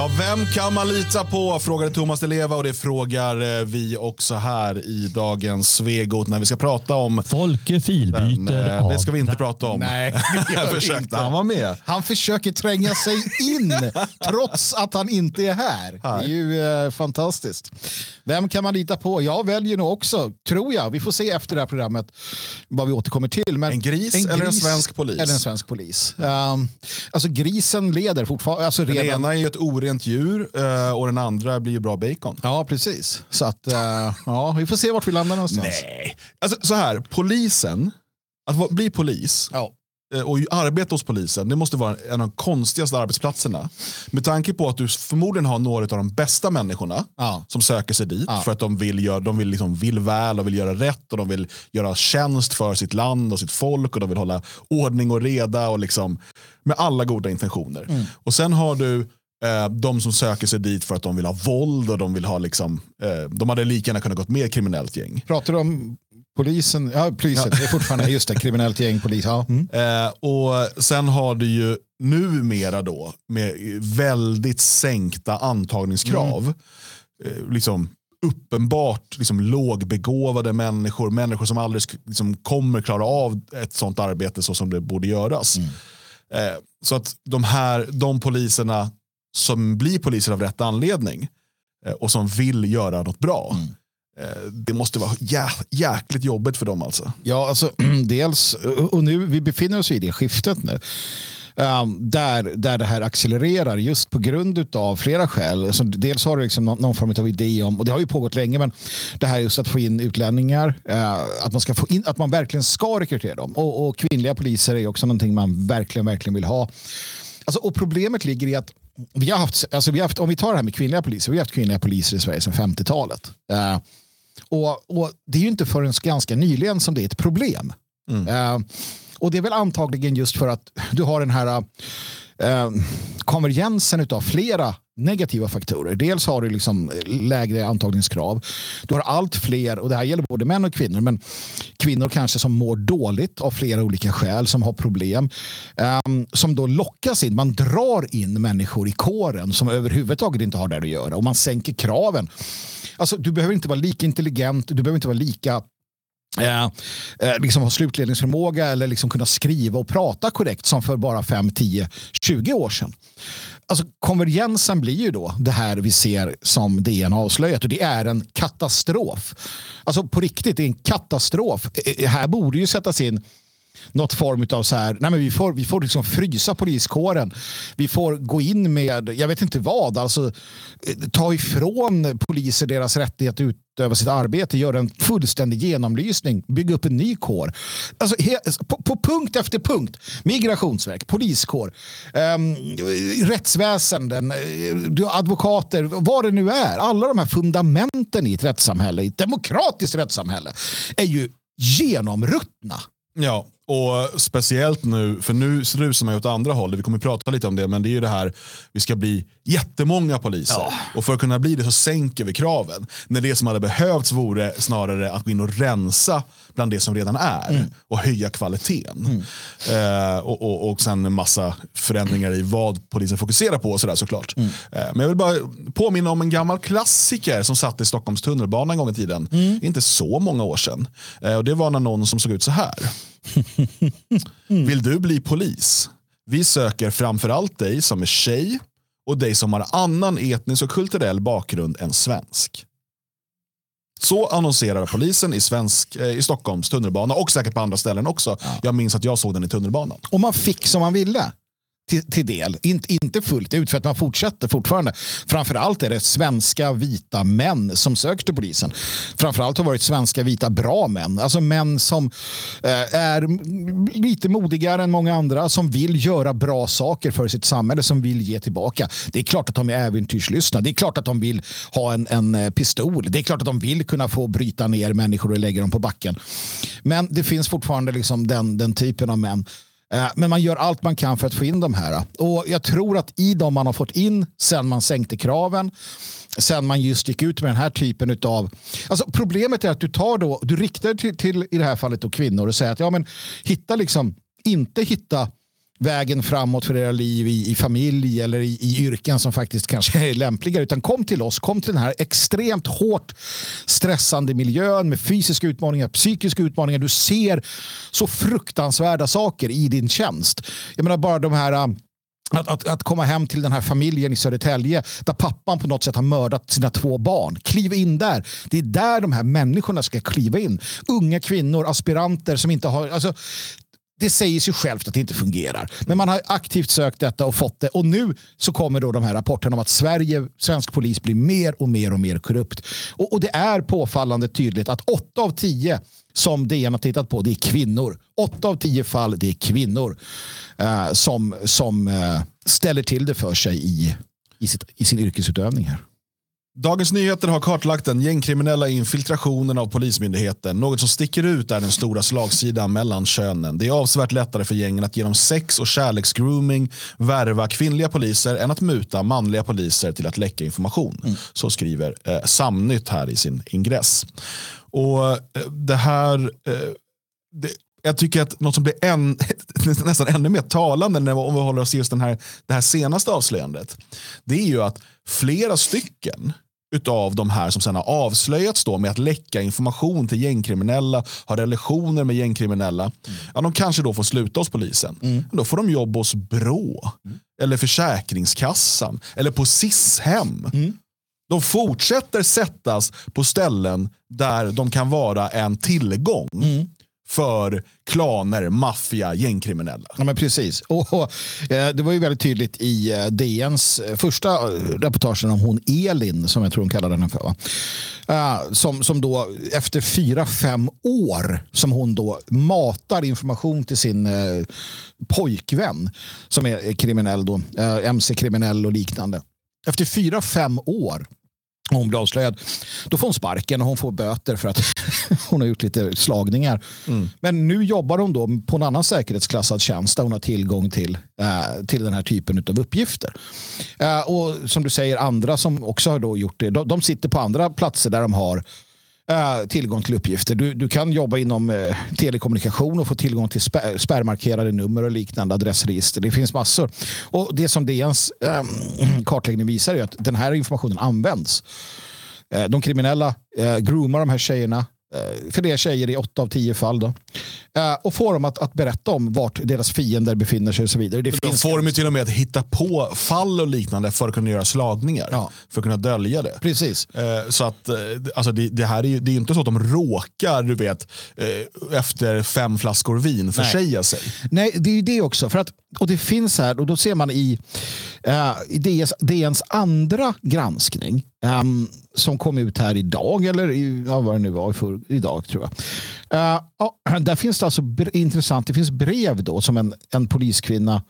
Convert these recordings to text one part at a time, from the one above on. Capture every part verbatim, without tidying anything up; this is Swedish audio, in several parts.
Ja, vem kan man lita på? Frågade Thomas Di Leva, och det frågar vi också här i dagens Svegot när vi ska prata om Folke Filbyter. Men, det ska vi inte prata om. Nej, jag försökte. Han var med. Han försöker tränga sig in trots att han inte är här. Det är ju eh, fantastiskt. Vem kan man lita på? Jag väljer nog också, tror jag. Vi får se efter det här programmet vad vi återkommer till. Men en gris, en gris eller en svensk polis? Eller en svensk polis. Um, alltså grisen leder fortfarande. Alltså den redan... ena är ju ett orent djur uh, och den andra blir ju bra bacon. Ja, precis. Så att, uh, ja, vi får se vart vi landar någonstans. Nej. Alltså så här, polisen, att bli polis... Ja. Och arbeta hos polisen, det måste vara en av de konstigaste arbetsplatserna. Med tanke på att du förmodligen har några av de bästa människorna ja. som söker sig dit ja. för att de vill göra, de vill liksom vill väl och vill göra rätt och de vill göra tjänst för sitt land och sitt folk och de vill hålla ordning och reda och liksom med alla goda intentioner. Mm. Och sen har du eh, de som söker sig dit för att de vill ha våld och de vill ha liksom eh, de hade lika gärna kunnat gått med ett kriminellt gäng. Pratar du om polisen? Ja, polisen. Ja. Det är fortfarande just det, kriminellt gäng, polis. Ja. Mm. Eh, och sen har du ju numera då med väldigt sänkta antagningskrav mm. eh, liksom uppenbart liksom lågbegåvade människor, människor som aldrig liksom kommer klara av ett sånt arbete så som det borde göras. Mm. Eh, så att de här, de poliserna som blir poliser av rätt anledning eh, och som vill göra något bra mm. det måste vara jä- jäkligt jobbigt för dem alltså. Ja, alltså dels, och nu vi befinner oss i det skiftet nu. Um, där, där det här accelererar just på grund av flera skäl. Alltså, dels har det liksom någon, någon form av idé om, och det har ju pågått länge, men det här just att få in utlänningar, uh, att man ska få in, att man verkligen ska rekrytera dem. Och, och kvinnliga poliser är också någonting man verkligen, verkligen vill ha. Alltså, och problemet ligger i att vi har haft, alltså vi har haft, om vi tar det här med kvinnliga poliser, vi har haft kvinnliga poliser i Sverige sedan femtiotalet. Uh, och, och det är ju inte förrän ganska nyligen som det är ett problem. Mm. Uh, och det är väl antagligen just för att du har den här uh, konvergensen utav flera negativa faktorer. Dels har du liksom lägre antagningskrav. Du har allt fler, och det här gäller både män och kvinnor, men kvinnor kanske som mår dåligt av flera olika skäl, som har problem, um, som då lockas in. Man drar in människor i kåren som överhuvudtaget inte har där att göra, och man sänker kraven. Alltså, du behöver inte vara lika intelligent, du behöver inte vara lika Eh, eh, liksom ha slutledningsförmåga eller liksom kunna skriva och prata korrekt som för bara fem, tio, tjugo år sedan. Alltså, konvergensen blir ju då det här vi ser som D N har avslöjat, och det är en katastrof. Alltså på riktigt, det är en katastrof. Eh, här borde ju sättas in något form av så här, nej men vi får, vi får liksom frysa poliskåren. Vi får gå in med, jag vet inte vad, alltså ta ifrån poliser deras rättighet att utöva sitt arbete, göra en fullständig genomlysning, bygga upp en ny kår. Alltså he, på, på punkt efter punkt, migrationsverk, poliskår, um, rättsväsenden, advokater, vad det nu är, alla de här fundamenten i ett rättssamhälle, i ett demokratiskt rättssamhälle, är ju genomruttna. Ja, och speciellt nu, för nu rusar man ju åt andra håll. Vi kommer att prata lite om det, men det är ju det här, vi ska bli jättemånga poliser. Ja. Och för att kunna bli det så sänker vi kraven. När det som hade behövts vore snarare att gå in och rensa bland det som redan är mm. och höja kvaliteten. Mm. Eh, och, och, och sen en massa förändringar i vad polisen fokuserar på och sådär såklart. Mm. Eh, men jag vill bara påminna om en gammal klassiker som satt i Stockholms tunnelbana en gång i tiden. Mm. Inte så många år sedan. Eh, och det var när någon som såg ut så här. Mm. Vill du bli polis? Vi söker framförallt dig som är tjej och dig som har annan etnisk och kulturell bakgrund än svensk. Så annonserar polisen i, svensk, eh, i Stockholms tunnelbana och säkert på andra ställen också. Ja. Jag minns att jag såg den i tunnelbanan. Och man fick som man ville. Till, till del. In, inte fullt ut, för att man fortsätter fortfarande. Framförallt är det svenska vita män som söker till polisen. Framförallt har det varit svenska vita bra män. Alltså män som eh, är lite modigare än många andra, som vill göra bra saker för sitt samhälle, som vill ge tillbaka. Det är klart att de är äventyrslystna. Det är klart att de vill ha en, en pistol. Det är klart att de vill kunna få bryta ner människor och lägga dem på backen. Men det finns fortfarande liksom den, den typen av män. Men man gör allt man kan för att få in de här. Och jag tror att i dem man har fått in sen man sänkte kraven, sen man just gick ut med den här typen av... Alltså problemet är att du tar då, du riktar till, till i det här fallet då kvinnor och säger att ja men hitta liksom, inte hitta vägen framåt för era liv i, i familj eller i, i yrken som faktiskt kanske är lämpligare, utan kom till oss, kom till den här extremt hårt stressande miljön med fysiska utmaningar, psykiska utmaningar. Du ser så fruktansvärda saker i din tjänst. Jag menar bara de här Att, att, att komma hem till den här familjen i Södertälje där pappan på något sätt har mördat sina två barn. Kliv in där. Det är där de här människorna ska kliva in. Unga kvinnor, aspiranter som inte har... Alltså, det säger sig självt att det inte fungerar. Men man har aktivt sökt detta och fått det. Och nu så kommer då de här rapporterna om att Sverige, svensk polis blir mer och mer och mer korrupt. Och, och det är påfallande tydligt att åtta av tio som D N har tittat på, det är kvinnor. Åtta av tio fall, det är kvinnor eh, som, som eh, ställer till det för sig i, i, sitt, i sin yrkesutövning här. Dagens Nyheter har kartlagt den gängkriminella infiltrationen av polismyndigheten. Något som sticker ut är den stora slagsidan mellan könen. Det är avsevärt lättare för gängen att genom sex- och kärleksgrooming värva kvinnliga poliser än att muta manliga poliser till att läcka information. Mm. Så skriver eh, Samnytt här i sin ingress. Och eh, det här... Eh, det, jag tycker att något som blir en, nästan ännu mer talande när om vi håller oss just den här, det här senaste avslöjandet, det är ju att flera stycken utav de här som sedan har avslöjats då med att läcka information till gängkriminella, har relationer med gängkriminella, mm. ja, de kanske då får sluta hos polisen. Mm. Då får de jobb hos Brå mm. eller Försäkringskassan eller på S I S-hem. Mm. De fortsätter sättas på ställen där de kan vara en tillgång. Mm. För klaner, maffia, gängkriminella. Ja, men precis. Och, och, eh, det var ju väldigt tydligt i eh, D N:s första reportagen om hon Elin, som jag tror hon kallade henne för. Va? Uh, som, som då efter fyra, fem år som hon då matar information till sin eh, pojkvän som är kriminell då, eh, M C-kriminell och liknande. Efter fyra, fem år hon blir avslöjad, då får hon sparken och hon får böter för att hon har gjort lite slagningar. Mm. Men nu jobbar hon då på en annan säkerhetsklassad tjänst där hon har tillgång till, äh, till den här typen av uppgifter. Äh, och som du säger, andra som också har då gjort det, de, de sitter på andra platser där de har äh, tillgång till uppgifter. Du, du kan jobba inom äh, telekommunikation och få tillgång till spär, spärrmarkerade nummer och liknande adressregister. Det finns massor. Och det som D N:s äh, kartläggning visar är att den här informationen används. Äh, de kriminella äh, groomar de här tjejerna, äh, för det är tjejer i åtta av tio fall då. Äh, och får dem att, att berätta om vart deras fiender befinner sig och så vidare. Det de finns får de till och med att hitta på fall och liknande för att kunna göra slagningar. Ja. För att kunna dölja det. Precis. Eh, så att eh, alltså det, det här är ju det är inte så att de råkar, du vet, eh, efter fem flaskor vin försäga sig. Nej, det är ju det också. För att, och det finns här, och då ser man i, uh, i D N:s, D N:s andra granskning um, som kom ut här idag, eller i, ja, vad det nu var, för, idag tror jag. Uh, uh, där finns det alltså bre- intressant, det finns brev då som en, en poliskvinna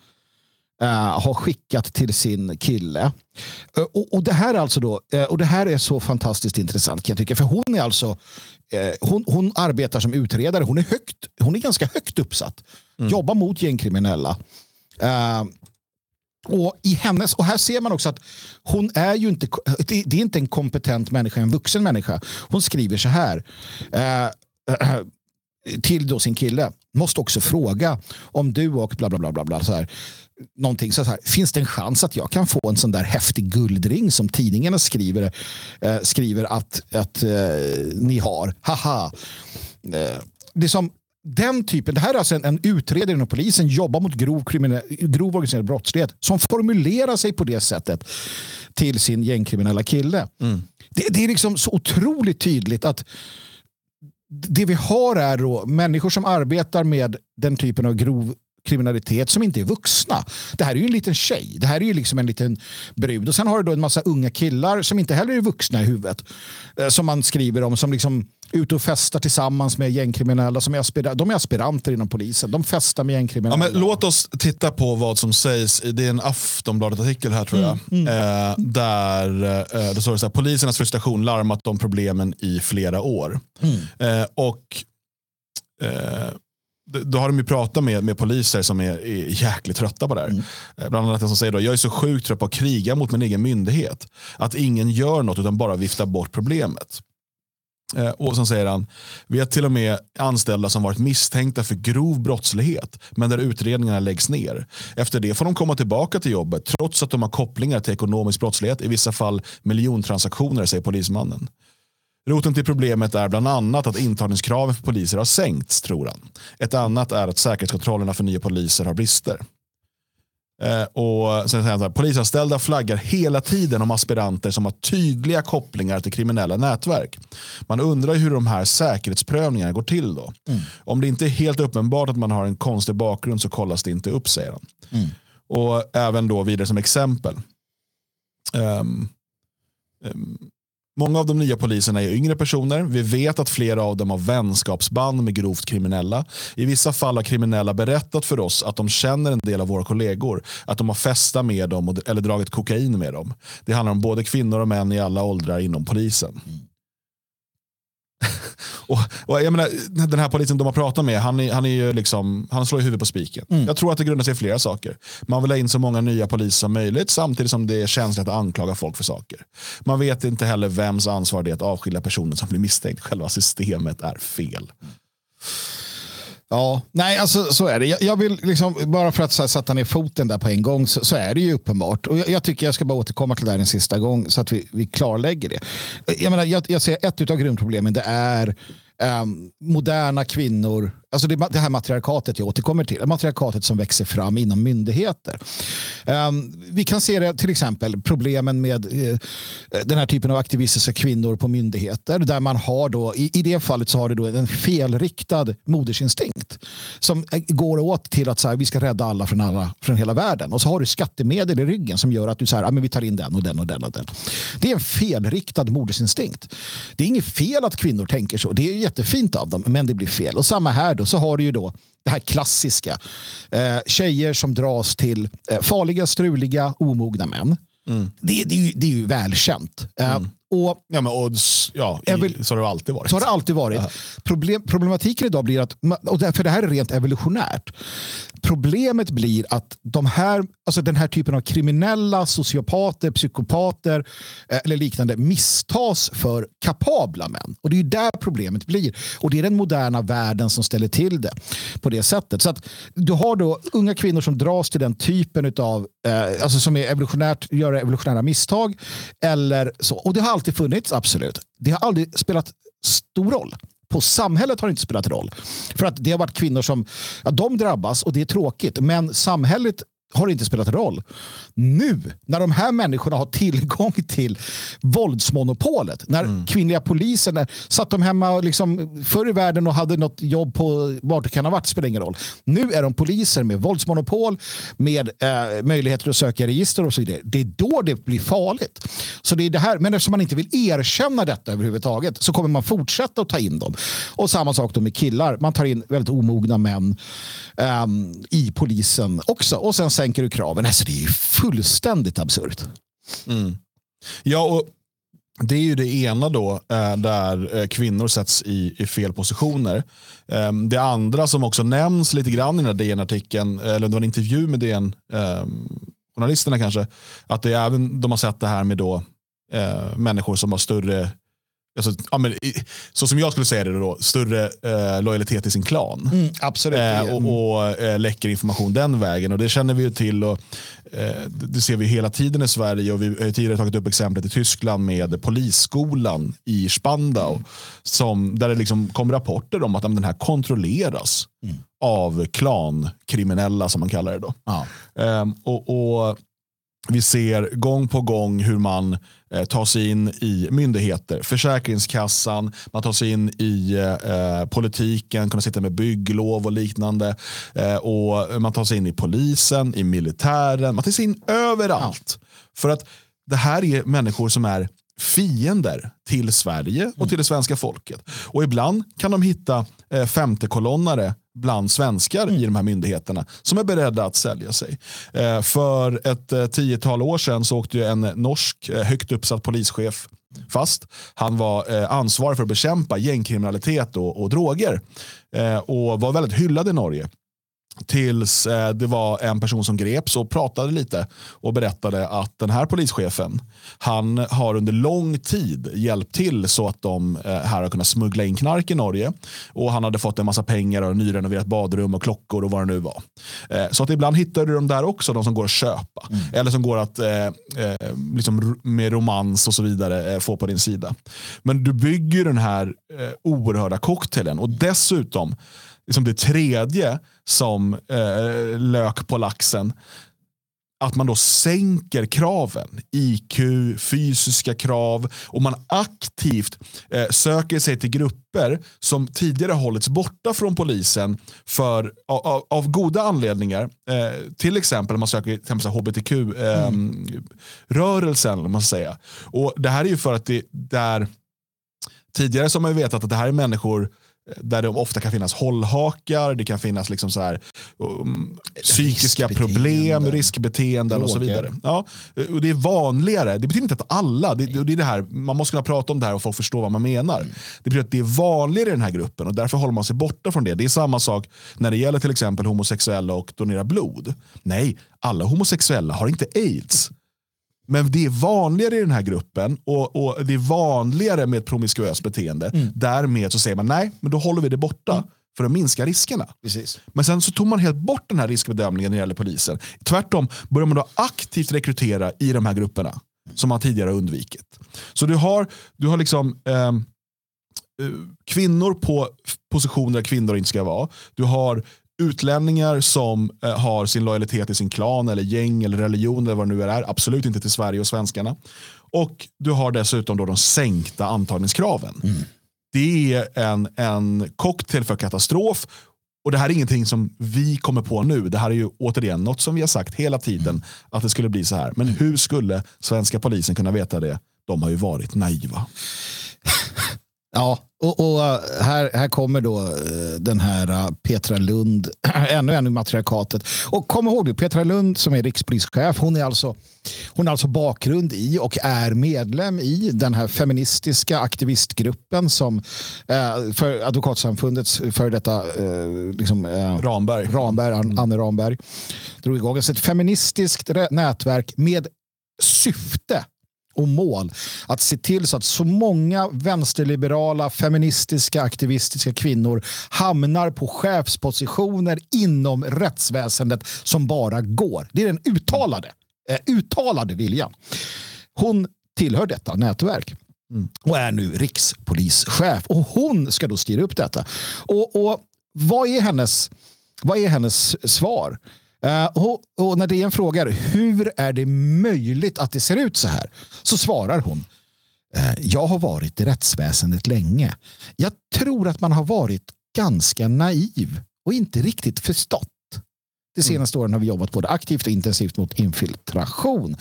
uh, har skickat till sin kille. Uh, och, och det här är alltså då, uh, och det här är så fantastiskt intressant kan jag tycka, för hon är alltså uh, hon, hon arbetar som utredare, hon är högt, hon är ganska högt uppsatt. Mm. Jobbar mot gängkriminella. Uh, och i hennes, och här ser man också att hon är ju inte, det, det är inte en kompetent människa, en vuxen människa. Hon skriver så här uh, uh, till då sin kille, måste också fråga om du och bla bla bla bla, bla så här, någonting så här, finns det en chans att jag kan få en sån där häftig guldring som tidningarna skriver uh, skriver att, att uh, ni har, haha uh, det är som den typen, det här är alltså en, en utredare inom polisen, jobbar mot grov, kriminell, grov organiserad brottslighet som formulerar sig på det sättet till sin gängkriminella kille. Mm. Det, det är liksom så otroligt tydligt att det vi har är då människor som arbetar med den typen av grov kriminalitet som inte är vuxna. Det här är ju en liten tjej. Det här är ju liksom en liten brud. Och sen har du då en massa unga killar som inte heller är vuxna i huvudet. Som man skriver om, som liksom ute och festar tillsammans med gängkriminella. Som är aspira- de är aspiranter inom polisen. De festar med gängkriminella. Ja, men låt oss titta på vad som sägs. Det är en Aftonbladet-artikel här tror jag. Mm, mm. Eh, där eh, det står så här, polisernas frustration larmat om problemen i flera år. Mm. Eh, och eh, då har de ju pratat med, med poliser som är, är jäkligt trötta på det här. Mm. Bland annat den som säger då, jag är så sjukt trött på att kriga mot min egen myndighet. Att ingen gör något utan bara viftar bort problemet. Eh, och så säger han, vi har till och med anställda som varit misstänkta för grov brottslighet, men där utredningarna läggs ner. Efter det får de komma tillbaka till jobbet trots att de har kopplingar till ekonomisk brottslighet, i vissa fall miljontransaktioner, säger polismannen. Roten till problemet är bland annat att intagningskraven för poliser har sänkts, tror han. Ett annat är att säkerhetskontrollerna för nya poliser har brister. Eh, och sen säger han så här, polisanställda flaggar hela tiden om aspiranter som har tydliga kopplingar till kriminella nätverk. Man undrar hur de här säkerhetsprövningarna går till då. Mm. Om det inte är helt uppenbart att man har en konstig bakgrund så kollas det inte upp, säger han. Mm. Och även då vidare som exempel. Um, um, Många av de nya poliserna är yngre personer. Vi vet att flera av dem har vänskapsband med grovt kriminella. I vissa fall har kriminella berättat för oss att de känner en del av våra kollegor. Att de har festat med dem eller dragit kokain med dem. Det handlar om både kvinnor och män i alla åldrar inom polisen. Mm. och, och jag menar, den här polisen de har pratat med, han, är, han, är ju liksom, han slår i huvudet på spiken. Mm. Jag tror att det grundar sig i flera saker. Man vill ha in så många nya poliser som möjligt, samtidigt som det är känsligt att anklaga folk för saker. Man vet inte heller vems ansvar det är att avskilja personer som blir misstänkt. Själva systemet är fel. Ja, nej alltså så är det. Jag, jag vill liksom, bara för att så här, sätta ner foten där på en gång så, så är det ju uppenbart. Och jag, jag tycker jag ska bara återkomma till det här en sista gång så att vi, vi klarlägger det. Jag menar, jag, jag ser ett av grundproblemen, det är um, moderna kvinnor, alltså det, det här matriarkatet jag återkommer till, matriarkatet som växer fram inom myndigheter. Um, vi kan se det till exempel problemen med uh, den här typen av aktivistiska kvinnor på myndigheter där man har då, i, i det fallet så har det då en felriktad modersinstinkt som går åt till att så här, vi ska rädda alla från, alla från hela världen, och så har du skattemedel i ryggen som gör att du så här, ah, men vi tar in den och den och den och den. Det är en felriktad modersinstinkt. Det är inget fel att kvinnor tänker så, det är jättefint av dem, men det blir fel. Och samma här då, så har du ju då det här klassiska. Eh, tjejer som dras till eh, farliga, struliga, omogna män. Mm. Det, det, är ju, det är ju välkänt. Eh, mm. och, ja, men odds, ja, vill, så har det alltid varit. Så har det alltid varit. Problem, problematiken idag blir att, och för det här är rent evolutionärt. Problemet blir att de här, alltså den här typen av kriminella, sociopater, psykopater eller liknande misstas för kapabla män. Och det är ju där problemet blir. Och det är den moderna världen som ställer till det på det sättet. Så att du har då unga kvinnor som dras till den typen av, eh, alltså som är evolutionärt, gör evolutionära misstag eller så. Och det har alltid funnits, absolut. Det har aldrig spelat stor roll. På samhället har det inte spelat roll. För att det har varit kvinnor som, ja, de drabbas och det är tråkigt. Men samhället har inte spelat roll. Nu, när de här människorna har tillgång till våldsmonopolet, när mm. kvinnliga poliser när, satt de hemma liksom, förr i världen och hade något jobb på vart det kan ha varit, spelar ingen roll. Nu är de poliser med våldsmonopol, med eh, möjligheter att söka register och så vidare. Det är då det blir farligt. Så det är det här, men eftersom man inte vill erkänna detta överhuvudtaget så kommer man fortsätta att ta in dem. Och samma sak då med killar. Man tar in väldigt omogna män um, i polisen också. Och sen sänker du kraven. Alltså det är ju fullständigt absurt. Mm. Ja, och det är ju det ena då eh, där eh, kvinnor sätts i, i fel positioner. Eh, det andra som också nämns lite grann i den här D N-artikeln, eller det var en intervju med D N, eh, journalisterna kanske, att det är även, de har sett det här med då eh, människor som har större, alltså, ja, men, så som jag skulle säga det då, större eh, lojalitet i sin klan. Mm, absolut. Eh, och och eh, läcker information den vägen. Och det känner vi ju till. Och, eh, det ser vi hela tiden i Sverige. Och vi har tidigare tagit upp exemplet i Tyskland med polisskolan i Spandau. Mm. Som, där det liksom kom rapporter om att den här kontrolleras mm. av klankriminella som man kallar det då. Ja. Eh, och, och vi ser gång på gång hur man eh, tar sig in i myndigheter, Försäkringskassan, man tar sig in i eh, politiken, kunna sitta med bygglov och liknande, eh, och man tar sig in i polisen, i militären, man tar sig in överallt. Ja. För att det här är människor som är fiender till Sverige och till det svenska folket. Och ibland kan de hitta eh, femtekolonnare bland svenskar mm. i de här myndigheterna som är beredda att sälja sig. Eh, för ett eh, tiotal år sedan så åkte ju en norsk eh, högt uppsatt polischef fast. Han var eh, ansvarig för att bekämpa gängkriminalitet och, och droger. Eh, och var väldigt hyllad i Norge. Tills eh, det var en person som greps och pratade lite och berättade att den här polischefen, han har under lång tid hjälpt till så att de eh, här har kunnat smuggla in knark i Norge, och han hade fått en massa pengar och nyrenoverat badrum och klockor och vad det nu var. Eh, så att ibland hittar du de där också, de som går att köpa mm. eller som går att eh, eh, liksom med romans och så vidare eh, få på din sida. Men du bygger den här eh, oerhörda cocktailen, och dessutom liksom det tredje som eh, lök på laxen, att man då sänker kraven, I Q, fysiska krav, och man aktivt eh, söker sig till grupper som tidigare hållits borta från polisen för, av, av goda anledningar. Eh, till exempel man söker till exempel H B T Q-rörelsen, eh, mm. man säga. Och det här är ju för att det där tidigare som man vetat att det här är människor där det ofta kan finnas hållhakar, det kan finnas liksom så här, um, psykiska problem, riskbeteenden och så vidare. Ja, och det är vanligare. Det betyder inte att alla, det, det är det här, man måste kunna prata om det här och få förstå vad man menar. Mm. Det betyder att det är vanligare i den här gruppen, och därför håller man sig borta från det. Det är samma sak när det gäller till exempel homosexuella och donera blod. Nej, alla homosexuella har inte AIDS. Men det är vanligare i den här gruppen, och, och det är vanligare med ett promiskuöst beteende. Mm. Därmed så säger man nej, men då håller vi det borta mm. för att minska riskerna. Precis. Men sen så tog man helt bort den här riskbedömningen när det gäller polisen. Tvärtom börjar man då aktivt rekrytera i de här grupperna som man tidigare har undvikit. Så du har, du har liksom eh, kvinnor på positioner där kvinnor inte ska vara. Du har utlänningar som eh, har sin lojalitet i sin klan eller gäng eller religion eller vad det nu är, absolut inte till Sverige och svenskarna. Och du har dessutom då de sänkta antagningskraven. Mm. Det är en, en cocktail för katastrof, och det här är ingenting som vi kommer på nu. Det här är ju återigen något som vi har sagt hela tiden, mm. att det skulle bli så här. Men hur skulle svenska polisen kunna veta det? De har ju varit naiva. Ja, och, och här, här kommer då den här Petra Lund, ännu en i matriarkatet. Och kom ihåg det, Petra Lund som är rikspolischef, hon är alltså hon har alltså bakgrund i och är medlem i den här feministiska aktivistgruppen som eh, för advokatsamfundets för detta eh, liksom, eh, Ramberg, Ramberg Anne Ramberg drog igång. Alltså ett feministiskt nätverk med syfte och mål att se till så att så många vänsterliberala, feministiska, aktivistiska kvinnor hamnar på chefspositioner inom rättsväsendet som bara går. Det är den uttalade, eh, uttalade viljan. Hon tillhör detta nätverk mm. och är nu rikspolischef, och hon ska då styra upp detta. Och, och vad är hennes, vad är hennes svar? Uh, och, och när det är en fråga, hur är det möjligt att det ser ut så här? Så svarar hon, uh, jag har varit i rättsväsendet länge. Jag tror att man har varit ganska naiv och inte riktigt förstått. De senaste mm. åren har vi jobbat både aktivt och intensivt mot infiltration.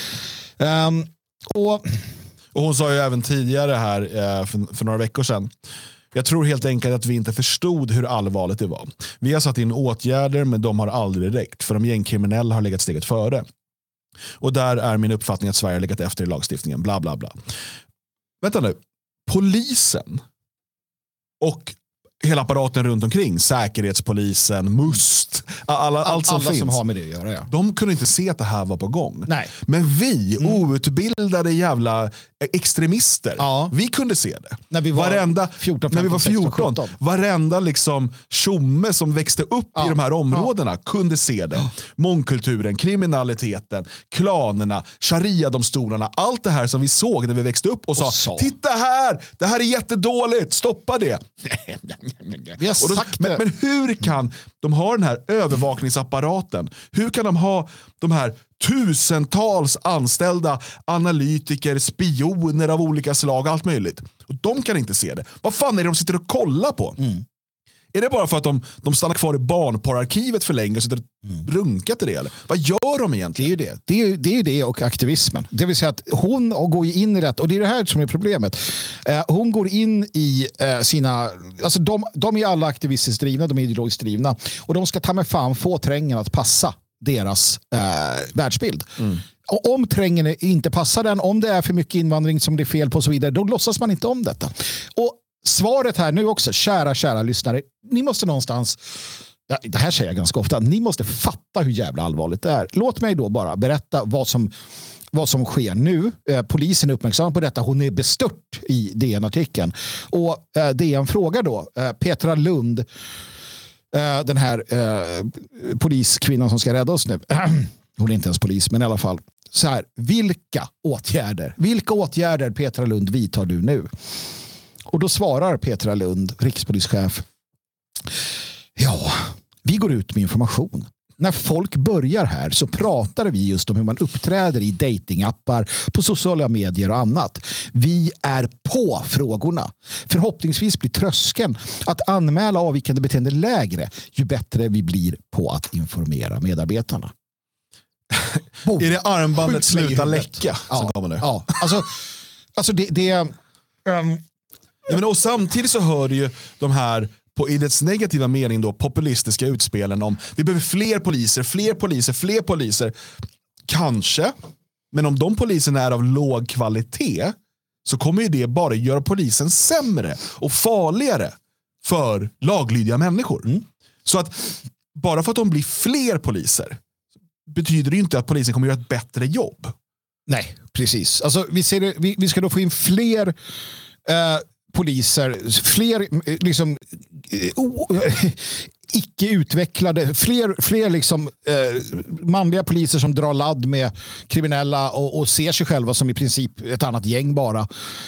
Um, och, och hon sa ju även tidigare här uh, för, för några veckor sedan, jag tror helt enkelt att vi inte förstod hur allvarligt det var. Vi har satt in åtgärder, men de har aldrig räckt, för de gängkriminella har legat steget före. Och där är min uppfattning att Sverige har legat efter i lagstiftningen. Bla bla bla. Vänta nu. Polisen och hela apparaten runt omkring, säkerhetspolisen, must, alla, allt som alla finns. Som har med det att göra, ja. De kunde inte se att det här var på gång. Nej. Men vi, mm. outbildade jävla extremister, ja. vi kunde se det. När vi var varenda, fjorton, när vi var fjorton, varenda liksom tjomme som växte upp ja. i de här områdena ja. kunde se det. Ja. Mångkulturen, kriminaliteten, klanerna, sharia-domstolarna, allt det här som vi såg när vi växte upp och, och sa, så. titta här, det här är jättedåligt, stoppa det. Vi har då, sagt men, det. men hur kan de ha den här övervakningsapparaten? Hur kan de ha de här tusentals anställda analytiker, spioner av olika slag, allt möjligt? Och de kan inte se det. Vad fan är det de sitter och kollar på? Mm. Är det bara för att de, de stannar kvar i barnporarkivet för länge och sitter och mm. runkar till det? Eller? Vad gör de egentligen? Det är ju det. Det är, det är ju det och aktivismen. Det vill säga att hon går in i det, och det är det här som är problemet. Eh, hon går in i eh, sina, alltså de, de är alla aktivistiskt drivna, de är ideologiskt drivna, och de ska ta med fan få trängen att passa deras eh, världsbild. Mm. Och om trängen inte passar den, om det är för mycket invandring som det är fel på och så vidare, då låtsas man inte om detta. Och svaret här nu också, kära, kära lyssnare, ni måste någonstans det här säger jag ganska ofta, ni måste fatta hur jävla allvarligt det är. Låt mig då bara berätta vad som, vad som sker nu. Eh, polisen är uppmärksam på detta. Hon är bestört i D N-artikeln. Och eh, D N frågar då eh, Petra Lund, eh, den här eh, poliskvinnan som ska rädda oss nu. Hon är inte ens polis, men i alla fall. Så här, vilka åtgärder, vilka åtgärder Petra Lund vidtar du nu? Och då svarar Petra Lund, rikspolischef, ja, vi går ut med information. När folk börjar här så pratar vi just om hur man uppträder i datingappar, på sociala medier och annat. Vi är på frågorna. Förhoppningsvis blir tröskeln att anmäla avvikande beteende lägre ju bättre vi blir på att informera medarbetarna. Är det armbandet sluta läcka som ja, kommer nu? Ja, alltså, alltså det... det um... ja, men och samtidigt så hör du ju de här på i dess negativa mening då populistiska utspelen om vi behöver fler poliser, fler poliser, fler poliser. Kanske, men om de poliserna är av låg kvalitet så kommer ju det bara göra polisen sämre och farligare för laglydiga människor. Mm. Så att bara för att de blir fler poliser betyder det ju inte att polisen kommer göra ett bättre jobb. Nej, precis. Alltså, vi, ser det, vi, vi ska då få in fler eh, poliser, fler liksom oh, icke utvecklade, fler, fler liksom, eh, manliga poliser som drar ladd med kriminella och, och ser sig själva som i princip ett annat gäng bara.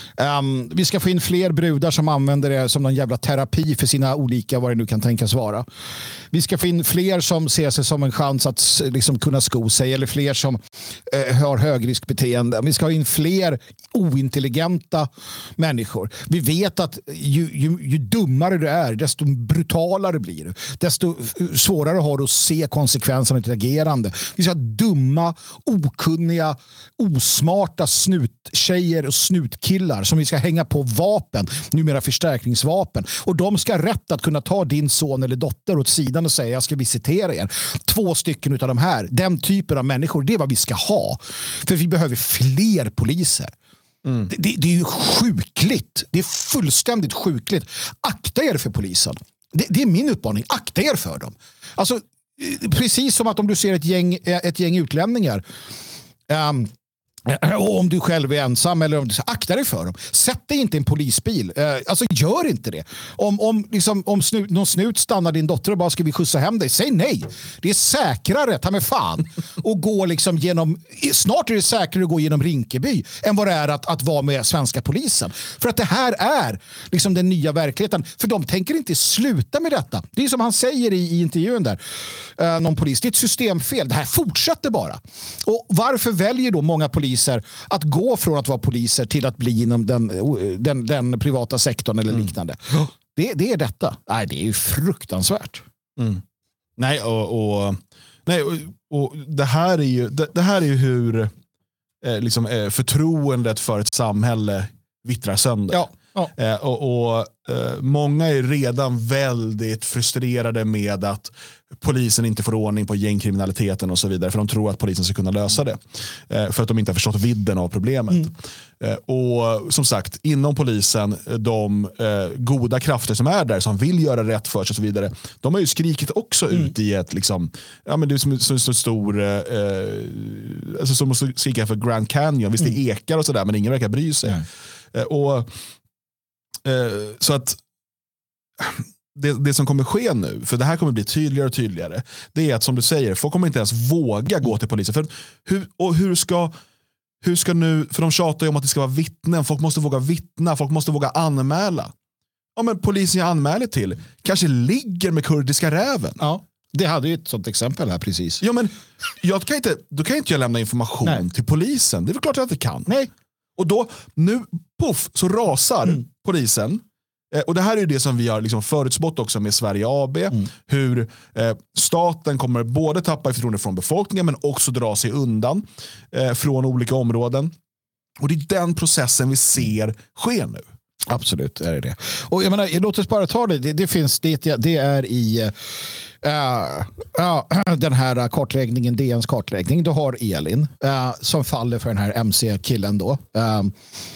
Um, vi ska få in fler brudar som använder det som någon jävla terapi för sina olika, vad det nu kan tänkas vara. Vi ska få in fler som ser sig som en chans att liksom, kunna sko sig, eller fler som eh, har högriskbeteende. Vi ska ha in fler ointelligenta människor. Vi vet att ju, ju, ju dummare du är, desto brutalare blir du. Desto svårare har du att se konsekvenserna av ditt agerande. Vi ska ha dumma, okunniga, osmarta snuttjejer och snutkillar som vi ska hänga på vapen, numera förstärkningsvapen. Och de ska ha rätt att kunna ta din son eller dotter åt sidan och säga, jag ska visitera er. Två stycken utav de här, den typen av människor, det är vad vi ska ha. För vi behöver fler poliser. Mm. Det, det, det är ju sjukligt. Det är fullständigt sjukligt. Akta er för polisen. Det, det är min uppmaning. Akta er för dem. Alltså, precis som att om du ser ett gäng, ett gäng utlämningar um, och om du själv är ensam eller om du akta dig för dem. Sätt dig inte i en polisbil. Eh, alltså gör inte det. Om, om, liksom, om snut, någon snut stannar din dotter och bara ska vi skjutsa hem dig. Säg nej. Det är säkrare, ta med fan. Och gå liksom genom, snart är det säkrare att gå genom Rinkeby än vad det är att, att vara med svenska polisen. För att det här är liksom den nya verkligheten. För de tänker inte sluta med detta. Det är som han säger i, i intervjun där. Eh, någon polis. Det är ett systemfel. Det här fortsätter bara. Och varför väljer då många poliser att gå från att vara poliser till att bli inom den, den, den privata sektorn eller liknande? Mm. Det, det är detta. Nej, det är ju fruktansvärt. Mm. Nej, och, och, nej och, och det här är ju det, det här är ju hur eh, liksom, eh, förtroendet för ett samhälle vittrar sönder. Ja. Ja. Eh, och och eh, många är redan väldigt frustrerade med att polisen inte får ordning på gängkriminaliteten och så vidare, för de tror att polisen ska kunna lösa det. Eh, för att de inte har förstått vidden av problemet. Mm. Eh, och som sagt, inom polisen, de eh, goda krafter som är där, som vill göra rätt för sig och så vidare, de har ju skrikit också mm. ut i ett liksom, ja men det är som så, så stor eh, alltså som att skrika för Grand Canyon, visst mm. det ekar och sådär, men ingen verkar bry sig. Mm. Eh, och så att det, det som kommer ske nu, för det här kommer bli tydligare och tydligare, det är att som du säger, folk kommer inte ens våga gå till polisen. För hur, och hur ska hur ska nu, för de tjatar ju om att det ska vara vittnen, folk måste våga vittna, folk måste våga anmäla. Ja, men polisen jag anmäler till kanske ligger med kurdiska räven. Ja, det hade ju ett sånt exempel här precis. Ja, men jag kan inte, då kan inte jag lämna information Nej. till polisen. Det är väl klart att jag inte kan. Nej. Och då, nu, puff, så rasar mm. polisen. Eh, och det här är ju det som vi har liksom förutspått också med Sverige A B. Mm. Hur eh, staten kommer både tappa i förtroende från befolkningen men också dra sig undan eh, från olika områden. Och det är den processen vi ser ske nu. Absolut är det det. Och jag menar, låt oss bara ta det. Det, det finns, det, det är i... Uh, uh, den här kartläggningen, D N:s kartläggning, då har Elin uh, som faller för den här M C-killen då. Uh,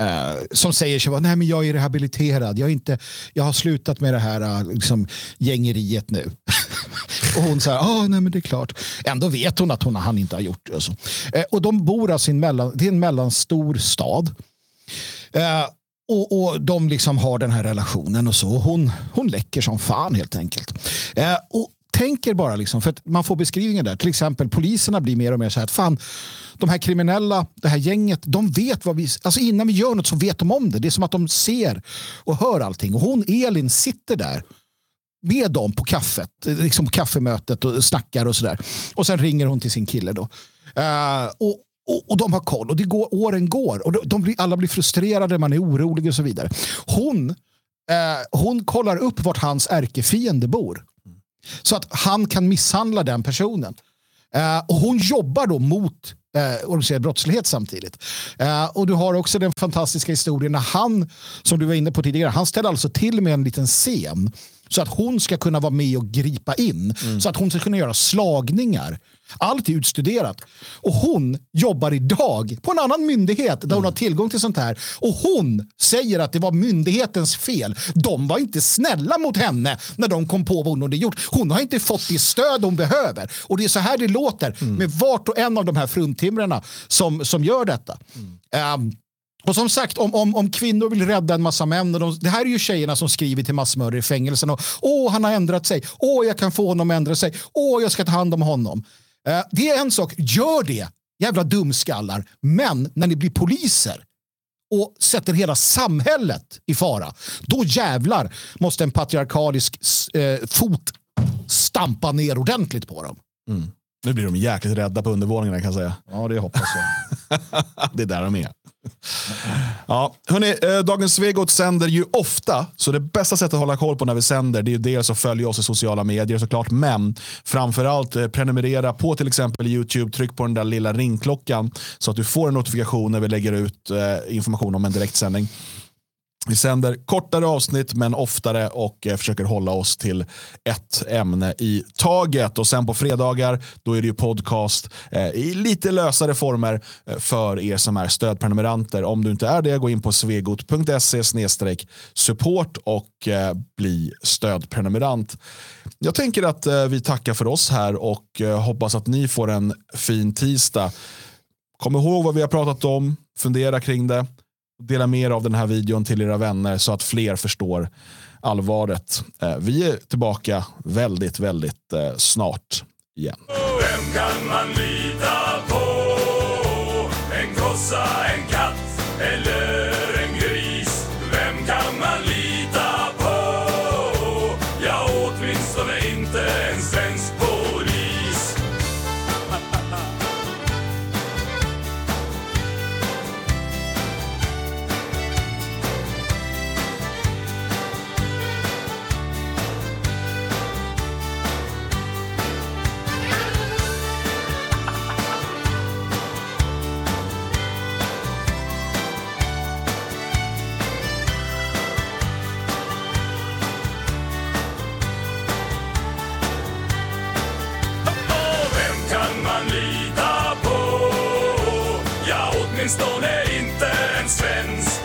Uh, som säger sig vara, nej men jag är rehabiliterad, jag, är inte, jag har slutat med det här uh, liksom, gängeriet nu. Och hon säger, ah, nej men det är klart. Ändå vet hon att hon, han inte har gjort det. Alltså. Uh, och de bor alltså i en, mellan, det är en mellanstor stad. Uh, och, och de liksom har den här relationen och så. Hon, hon läcker som fan helt enkelt. Uh, och tänker bara liksom, för att man får beskrivningar där. Till exempel poliserna blir mer och mer så här att fan, de här kriminella, det här gänget, de vet vad vi, alltså innan vi gör något så vet de om det. Det är som att de ser och hör allting. Och hon, Elin, sitter där med dem på kaffet, liksom på kaffemötet och snackar och sådär. Och sen ringer hon till sin kille då. Uh, och, och, och de har koll. Och det går, åren går. Och de, de blir, alla blir frustrerade, man är orolig och så vidare. Hon, uh, hon kollar upp vart hans ärkefiende bor. Så att han kan misshandla den personen. Uh, och hon jobbar då mot uh, organiserad brottslighet samtidigt. Uh, och du har också den fantastiska historien när han, som du var inne på tidigare, han ställer alltså till med en liten scen så att hon ska kunna vara med och gripa in. Mm. Så att hon ska kunna göra slagningar. Allt är utstuderat. Och hon jobbar idag på en annan myndighet där hon mm. har tillgång till sånt här. Och hon säger att det var myndighetens fel. De var inte snälla mot henne när de kom på vad hon hade gjort. Hon har inte fått det stöd hon behöver. Och det är så här det låter mm. med vart och en av de här fruntimrarna som, som gör detta. Mm. Um, Och som sagt, om, om, om kvinnor vill rädda en massa män, och de, det här är ju tjejerna som skriver till massmördare i fängelsen och åh, han har ändrat sig, åh, jag kan få honom att ändra sig, åh, jag ska ta hand om honom. Eh, det är en sak, gör det, jävla dumskallar, men när ni blir poliser och sätter hela samhället i fara, då jävlar måste en patriarkalisk eh, fot stampa ner ordentligt på dem. Mm. Nu blir de jäkligt rädda på undervåningarna, kan jag säga. Ja, det hoppas jag. Det är där de är. Ja, hörni, Dagens Svegot sänder ju ofta, så det bästa sättet att hålla koll på när vi sänder, det är ju dels att följa oss i sociala medier såklart, men framförallt prenumerera på till exempel YouTube, tryck på den där lilla ringklockan så att du får en notifikation när vi lägger ut information om en direktsändning. Vi sänder kortare avsnitt men oftare och eh, försöker hålla oss till ett ämne i taget. Och sen på fredagar då är det ju podcast eh, i lite lösare former eh, för er som är stödprenumeranter. Om du inte är det, gå in på svegot punkt se snedstreck support och eh, bli stödprenumerant. Jag tänker att eh, vi tackar för oss här och eh, hoppas att ni får en fin tisdag. Kom ihåg vad vi har pratat om, fundera kring det. Dela mer av den här videon till era vänner så att fler förstår allvaret. Vi är tillbaka väldigt, väldigt snart igen. Vem kan man lita på? En kossa, en katt eller en gris? Vem kan man lita på? Ja, åtminstone inte en svensk polis. Åtminstone inte en svensk.